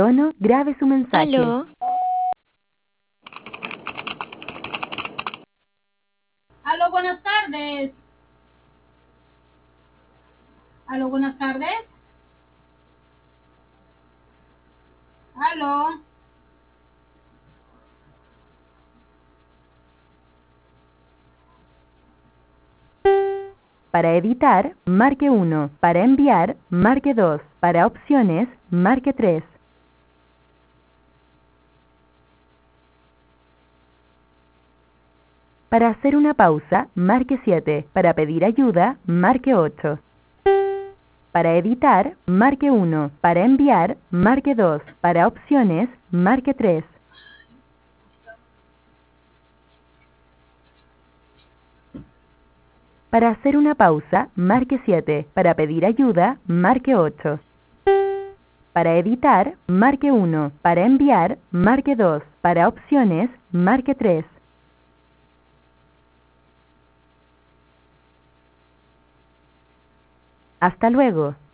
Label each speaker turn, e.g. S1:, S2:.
S1: tono, grabe su mensaje.
S2: Aló.
S3: Aló, buenas tardes. Aló, buenas tardes. Aló.
S1: Para editar, marque 1. Para enviar, marque 2. Para opciones, marque 3. Para hacer una pausa, marque 7. Para pedir ayuda, marque 8. Para editar, marque 1. Para enviar, marque 2. Para opciones, marque 3. Para hacer una pausa, marque 7. Para pedir ayuda, marque 8. Para editar, marque 1. Para enviar, marque 2. Para opciones, marque 3. Hasta luego.